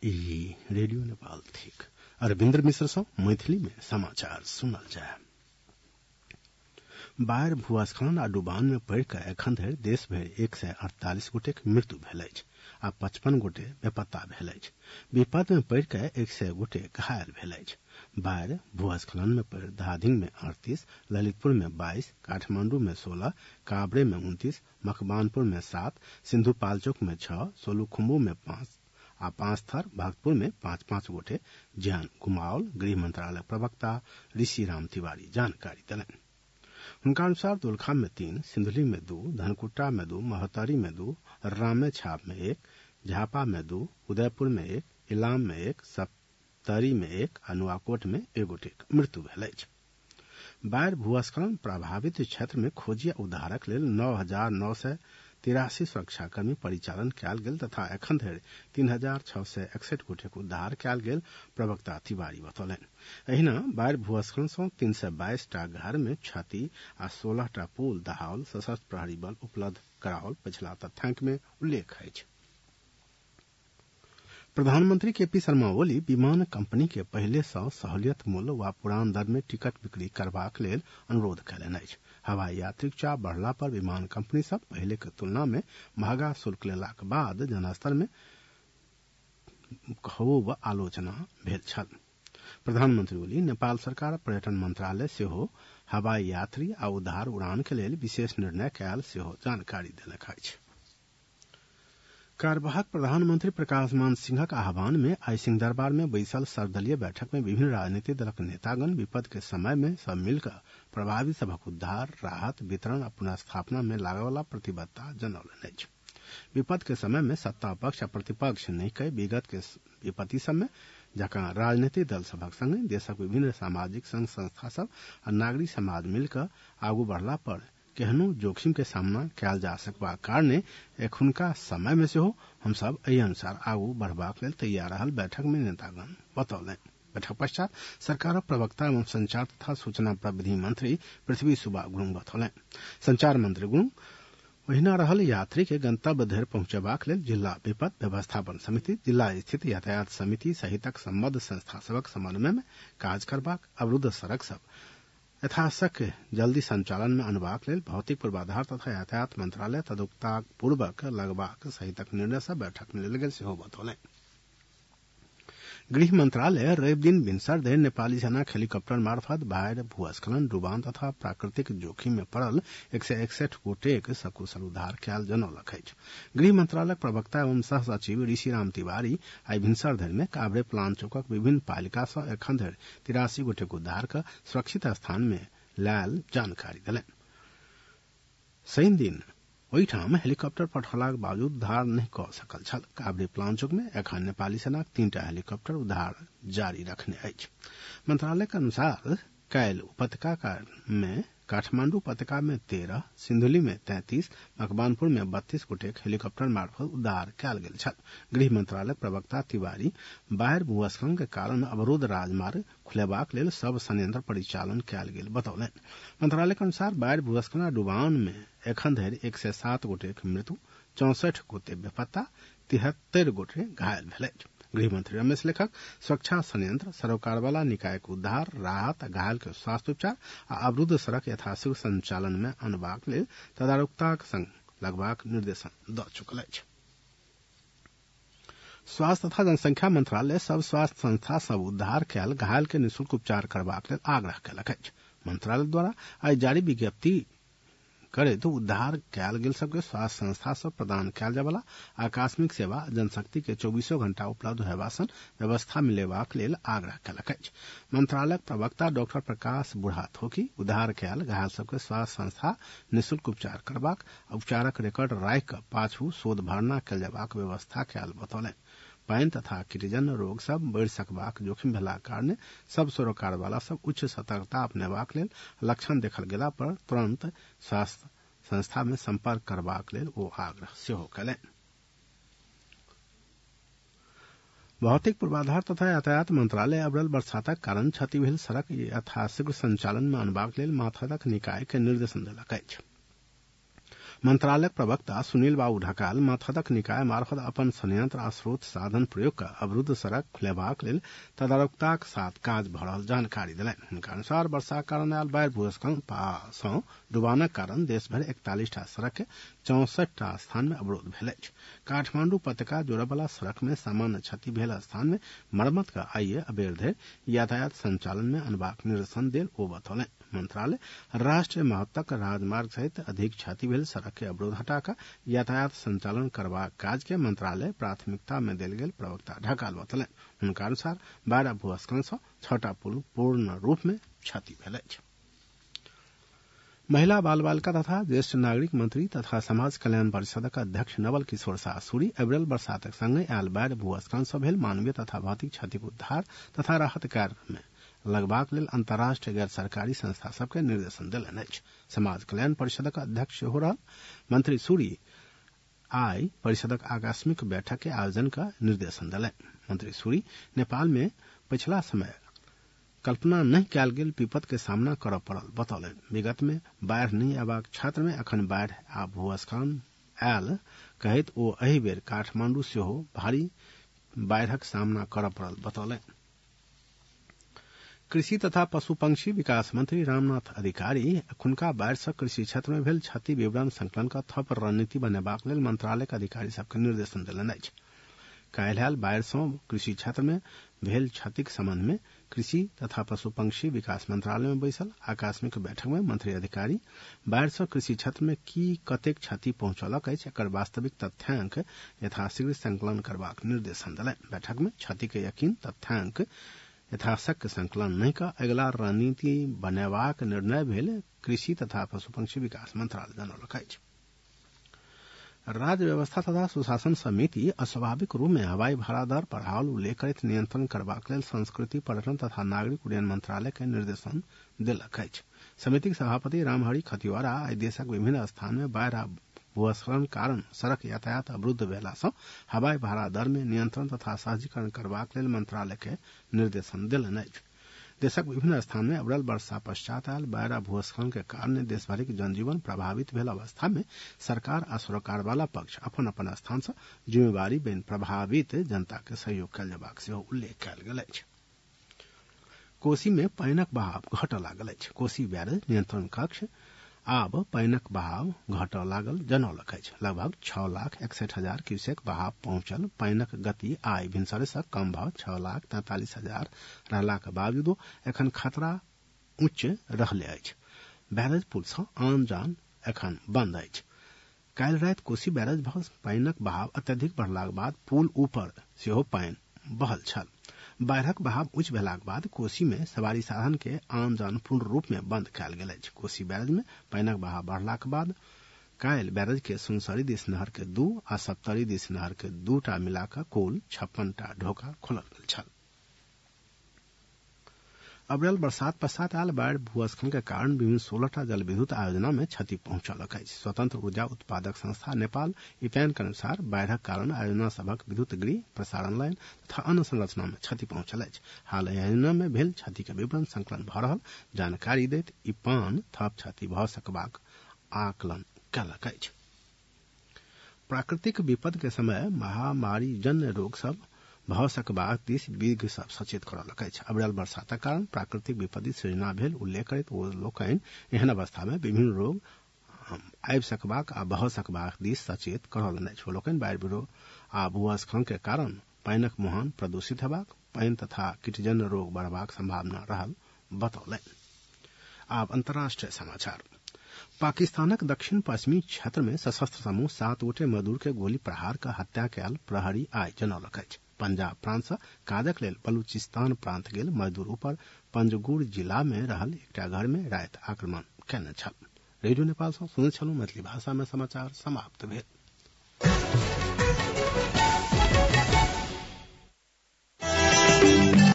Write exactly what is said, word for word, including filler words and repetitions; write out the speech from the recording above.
ई रेडियो नेपाल थिक अरविंद्र मिश्र सँ मैथिली में समाचार सुनल जाय। बाढ़ भूस्खलन आ डुबान में पड़ि कऽ एखन धरि देश भरि एक सय अड़तालीस गोटेक मृत्यु भेल अछि आ पचपन गोटे बेपत्ता भेल अछि। विपद में पड़ि कऽ एक सय गोटे घायल भेल अछि। बाढ़ भूस्खलन में पड़ि धादिंग में अड़तीस, ललितपुर में बाईस, काठमांडू में सोलह, काभ्रे में उनतीस, मकवानपुर में सात, सिंधुपाल्चोक में छह, सोलुखुम्बू में पांच आ पांच थर भक्तपुर में पांच पांच गोटे जान गुमाओल गृह मंत्रालय प्रवक्ता ऋषि राम तिवारी जानकारी देलनि। उनका अनुसार दोलखा में तीन, सिंधुली में दो, धनकुट्टा में दो, महोत्तरी में दो, रामेछाप में एक, झापा में दो, उदयपुर में एक, इलाम में एक, सप्तरी में एक आ नुआकोट में एक गोटेक मृत्यु भेल अछि। बाढ़ भूस्खलन प्रभावित क्षेत्र में खोजी आ उद्धारक लेल नौ हजार नौ सय तिरासी सुरक्षाकर्मी परिचालन कयल गेल तथा एखन धरि तीन हजार छह सय एकसठ गोटेक उद्धार कयल गेल प्रवक्ता तिवारी बतौलनि। एहिना बाढ़ि भूस्खलन सँ तीन सय बाईस टा घर में क्षति आ सोलह टा पुल दहाओल सशस्त्र प्रहरी बल उपलब्ध कराओल पछिला तथ्यांक में उल्लेख अछि। प्रधानमंत्री केपी शर्मा ओली विमान कंपनी के पहले सँ सहूलियत मूल्य वा पुरान दर में टिकट बिक्री करबाक लेल अनुरोध कयलनि अछि। हवाई यात्रिक चाप बढ़ला पर विमान कंपनी सब पहले के तुलना में महंगा शुल्क लेलाक बाद जनस्तर में खूब आलोचना भेल छल। प्रधानमंत्री ओली नेपाल सरकार पर्यटन मंत्रालय सेहो हवाई यात्री आ उद्धार उड़ान के लेल विशेष निर्णय कयल सेहो जानकारी देलक अछि। कार्यवाहक प्रधानमंत्री प्रकाशमान सिंहक आह्वान में आई सिंहदरबार में बैसल सर्वदलीय बैठक में विभिन्न राजनीतिक दलक नेतागण विपद के समय में सब मिलकर प्रभावित सभक उद्धार, राहत, वितरण आ पुनर्स्थापना में लागयवला प्रतिबद्धता जनौलनि अछि। विपद के समय में सत्ता पक्ष आ प्रतिपक्ष नहीं कई विगत के विपत्ति सब में जकां राजनीतिक दल सभक संगे देशक विभिन्न सामाजिक संघ संस्था सब आ नागरिक समाज मिलकर आगू बढ़ला पर केहनो जोखिम के सामना कयल जा सकबाक कारणे एखुनका समय में सेहो हमसब एहि अनुसार आगू बढ़बाक लेल तैयार रहल बैठक में नेतागण बतौलनि। बैठक पश्चात सरकार प्रवक्ता एवं संचार तथा सूचना प्रविधि मंत्री पृथ्वी सुब्बा गुरुङ बतौलनि। संचार मंत्री गुरुङ ओहिना रहल यात्री के गंतव्य धरि पहुंचेबाक लेल जिला विपद व्यवस्थापन समिति, जिला स्थित यातायात समिति सहितक संबद्ध संस्था सभक समन्वय में काज करबाक, अवरुद्ध सड़क सब यथाशक्य जल्दी संचालन में अनबाक लेल भौतिक पूर्वाधार तथा यातायात मंत्रालय तदुक्ताक पूर्वक लगबाक सहितक निर्णय सब बैठक में लेल गेल सेहो बतौलनि। गृह मंत्रालय रवि दिन भिनसर धरि नेपाली सेनाक हेलीकॉप्टर मार्फत बाढ़, भूस्खलन, डुबान तथा प्राकृतिक जोखिम में पड़ल एक सय एकसठ गोटेक सकुशल उद्धार कयल जनौलक अछि। गृह मंत्रालयक प्रवक्ता एवं सह सचिव ऋषि राम तिवारी आई भिनसर धरि में काभ्रे प्लांचोकक विभिन्न पालिका सँ एखन धरि तिरासी गोटेक उद्धार कऽ सुरक्षित स्थान में लायल जानकारी देलनि। शनि दिन ओहिठाम हेलीकॉप्टर पठौलाक बावजूद उद्धार नहीं कऽ सकल छल। काभ्रे प्लांचोक में एखन नेपाली सेनाक तीन टा हेलीकॉप्टर उद्धार जारी रखने अछि। मंत्रालय के अनुसार काल्हि उपत्यका में काठमांडू उपत्यका में तेरह, सिंधुली में तैंतीस, मकवानपुर में बत्तीस गोटेक हेलीकॉप्टर मार्फत उद्धार कयल गेल छल। गृह मंत्रालय प्रवक्ता तिवारी बाढ़ भूस्खलन के कारण अवरुद्ध राजमार्ग खुलेबाक लेल सब संयंत्र परिचालन कयल गेल बतौलनि। मंत्रालय के अनुसार बाढ़ भूस्खलन आ डुबान में एखन धरि एक सय सात गोटेक मृत्यु, चौसठ गोटे बेपत्ता, तिहत्तर गोटे घायल भेल अछि। गृहमंत्री रमेश लेखक सुरक्षा संयंत्र, सरोकार वाला निकाय के उद्धार, राहत, घायल के स्वास्थ्य उपचार आ अवरुद्ध सड़क यथाशीघ्र संचालन में अनबाक लेल तदारुकताक संग लगबाक निर्देशन द चुकल अछि। स्वास्थ्य तथा जनसंख्या मंत्रालय सब स्वास्थ्य संस्था सब उद्धार कयल घायल के निःशुल्क उपचार करबाक लेल आग्रह कयलक अछि। मंत्रालय द्वारा आई जारी विज्ञप्ति करैत उद्धार कयल गेल सबके स्वास्थ्य संस्था सब प्रदान कयल जायवला आकस्मिक सेवा जनशक्ति के चौबीसों घंटा उपलब्ध होयबा सन व्यवस्था मिलेबाक लेल आग्रह कयलक अछि। मंत्रालयक प्रवक्ता डॉक्टर प्रकाश बुढ़ाथोकी उद्धार कयल घायल सबके स्वास्थ्य संस्था निःशुल्क उपचार करबाक, उपचारक रिकॉर्ड राखि कऽ पाछू शोध भरना कयल जयबाक व्यवस्था कयल बतौलनि। पानि तथा कीटजन्य रोग सब बढ़ि सकबाक जोखिम भेलाक कारणे सब सरोकार वाला सब उच्च सतर्कता अपनेबाक लेल लक्षण देखल गेला पर तुरंत स्वास्थ्य संस्था में संपर्क करबाक लेल ओ आग्रह सेहो कयलनि। भौतिक पूर्वाधार तथा यातायात मंत्रालय अविरल बरसातक कारण क्षति भेल सड़क यथाशीघ्र संचालन में अनबाक लेल माथादक निकाय के निर्देशन देलक अछि। मंत्रालयक प्रवक्ता सुनील बाबू ढकाल माथदक निकाय मार्फत अपन संयंत्र आ स्रोत साधन प्रयोग कर अवरुद्ध सड़क खुलेबाक लेल तदारुकताक साथ काज भ रहल जानकारी देलनि। हुनका अनुसार वर्षाक कारण आयल बाढ़ि भूस्खलन सँ डुबानक कारण देश भरि इकतालीस टा सड़क के चौसठ टा स्थान में अवरोध भेल अछि। काठमांडू पतका जोड़य वाला सड़क में सामान्य क्षति भेल स्थान में मरम्मत का आइए अबेर धरि यातायात संचालन में अनबाक निर्देशन देल ओ बतौलनि। मंत्रालय राष्ट्रीय महत्वक राजमार्ग सहित अधिक क्षति भेल सड़क के अवरोध हटाकर यातायात संचालन करबाक काज के मंत्रालय प्राथमिकता में देल गेल प्रवक्ता ढकाल बतौलनि। हुनका अनुसार बाढ़ भूस्खलन सँ छटा पुल पूर्ण रूप में क्षति भेल अछि। महिला बाल बालिका तथा ज्येष्ठ नागरिक मंत्री तथा समाज कल्याण परिषदक अध्यक्ष नवल किशोर शाह सूरी अविरल बरसातक संगे आयल बाढ़ि भूस्खलन सँ भेल मानवीय तथा भौतिक क्षतिक उद्धार तथा राहत कार्य में लगबाक लेल अंतर्राष्ट्रीय गैर सरकारी संस्था सबके निर्देशन देलनि अछि। समाज कल्याण परिषदक अध्यक्ष सेहो रहल मंत्री सूरी आई परिषदक आकस्मिक बैठक के आयोजन का निर्देशन देलनि। मंत्री सूरी नेपाल में पिछला समय कल्पना नहीं कयल गेल विपद के सामना करऽ पड़ल बतौलनि। विगत में बाढ़ि नहीं अयबाक क्षेत्र में अखन बाढ़ि आ भूस्खलन आयल कहैत ओ एहि बेर काठमांडू सेहो भारी बाढ़िक सामना करऽ पड़ल बतौलनि। कृषि तथा पशु पंक्षी विकास मंत्री रामनाथ अधिकारी अखुनका बाढ़ि सँ कृषि क्षेत्र में भेल क्षति विवरण संकलन का थप रणनीति बनेबाक लेल मंत्रालयक अधिकारी सबके निर्देशन देलनि अछि। काल्हि आयल बाढ़ि सँ कृषि क्षेत्र में भेल क्षतिक संबंध में कृषि तथा पशु पंक्षी विकास मंत्रालय में बैसल आकस्मिक बैठक में मंत्री अधिकारी बाढ़ि सँ कृषि क्षेत्र में की कतेक क्षति पहुंचलक अछि एकर वास्तविक तथ्यांक यथाशीघ्र संकलन करबाक निर्देशन देलनि। बैठक में क्षति के यकीन तथ्यांक यथाशक्य संकलन नहीं का अगिला रणनीति बनेबाक निर्णय भेल कृषि तथा पशु पंक्षी विकास मंत्रालय जनौलक अछि। राज्य व्यवस्था तथा सुशासन समिति अस्वाभाविक रूप में हवाई भाड़ा दर बढ़ावल उल्लेख करैत नियंत्रण करबाक लेल संस्कृति पर्यटन तथा नागरिक उड्डयन मंत्रालय के निर्देशन देलक अछि। समितिक सभापति रामहरि खतिवरा आइ देशक विभिन्न स्थान में बाढ़ि आ भूस्खलन कारण सड़क यातायात अवरुद्ध भेला सँ हवाई भाड़ा दर में नियंत्रण तथा सहजीकरण करबाक लेल मंत्रालय के निर्देशन देलनि अछि। देशक विभिन्न स्थान में अविरल वर्षा पश्चात आयल बाढ़ि आ भूस्खलन के कारण देशभरिक जनजीवन प्रभावित भेल अवस्था में सरकार आ सरोकार वाला पक्ष अपन अपन स्थान सँ जिम्मेवारी बनि प्रभावित जनता के सहयोग कयल जेबाक सेहो उल्लेख कयल गेल अछि। कोसी में पानिक बहाव घटऽ लागल अछि। कोसी बैरेज नियंत्रण कक्ष आब पानिक बहाव घटऽ लागल जनौलक अछि। लगभग छह लाख इकसठ हजार क्यूसेक बहाव पहुंचल पानिक गति आइ भिनसरे सँ कम भऽ छह लाख तैंतालीस हजार रहलाक बावजूदो एखन खतरा उच्च रहले अछि। बैरेज पुल सँ आन जान एखन बंद अछि। काल्हि राति कोसी बैरेज भऽ पानिक बहाव अत्यधिक बढ़लाक बाद पुल ऊपर सेहो पानि बहल छल। बाढ़िक बहाव उच्च भेलाक बाद कोसी में सवारी साधन के आन जान पूर्ण रूप में बंद कयल गेल अछि। कोसी बैरेज में पानिक बहाव बढ़लाक बाद काल्हि बैरेज के सुनसरी दिस नहर के दू आ सप्तरी दिस नहर के दू टा मिलाकऽ कुल छप्पन टा ढोका खोलल गेल छल। अविरल बरसात पश्चात आयल बाढ़ि भूस्खलन के कारण विभिन्न सोलह टा जल विद्युत आयोजना में क्षति पहुंचलक अछि। स्वतंत्र ऊर्जा उत्पादक संस्था नेपाल इपैन के अनुसार बाढ़िक कारण आयोजना सभक विद्युत ग्रिड प्रसारण लाइन तथा अन्य संरचना में क्षति पहुंचल अछि। हाल आयोजना में भेल क्षति के विवरण संकलन भऽ रहल जानकारी दैत इपान थप क्षति भऽ सकबाक आकलन कयलक अछि। प्राकृतिक विपद के समय महामारी जन्य रोग सब भऽ सकबाक दिस विज्ञ सब सचेत करलक अछि। अविरल बरसातक कारण प्राकृतिक विपत्ति सृजना भेल उल्लेख करैत ओ लोकनि एहन अवस्था में विभिन्न रोग आबि सकबाक आ भऽ सकबाक दिस सचेत करलनि अछि। ओ लोकनि बाढ़ि आ भूस्खलन के कारण पानिक मुहान प्रदूषित हेबाक पानि तथा कीटजन्य रोग बढ़बाक संभावना रहल बतौलनि। आब अंतर्राष्ट्रीय समाचार। पाकिस्तानक दक्षिण पश्चिमी क्षेत्र में सशस्त्र समूह सात गोटे मजदूर के गोली प्रहार का हत्या कयल प्रहरी आइ जनौलक अछि। पंजाब प्रांत सँ काजक लेल बलूचिस्तान प्रांत गेल मजदूर ऊपर पंजगुर जिला में रहल एकटा घर में राति आक्रमण कयने छल। रेडियो नेपाल सँ सुनैत छलहुँ मैथिली भाषा में समाचार समाप्त भेल।